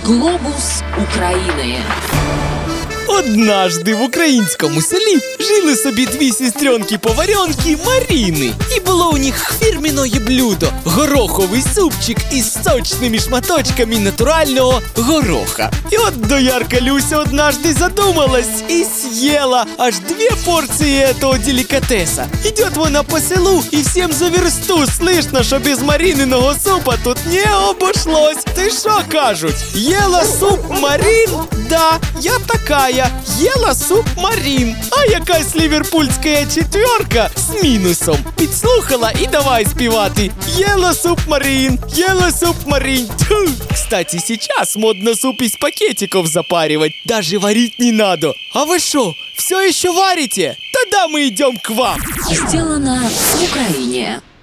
Глобус України. Однажды в українському селі жили собі дві сестренки-поваренки Маріни. І було у них фірміноє блюдо – гороховий супчик із сочними шматочками натурального гороха. І от доярка Люся однажды задумалась и съела аж 2 порции этого деликатеса. Идет вона по селу, и всем за версту слышно, що без Маріниного супа тут не обошлось. Ти що кажуть? Ела суп Марин? Да, я такая. Ела суп Марин. А якась ліверпульська четверка з мінусом підслухала і давай співати. Ела суп Марин, ела суп Марин. Тьфу. Кстати, сейчас модно суп из пакетиков запаривать. Даже варить не надо. А вы шо, все еще варите? Тогда мы идем к вам. Сделано в Україні.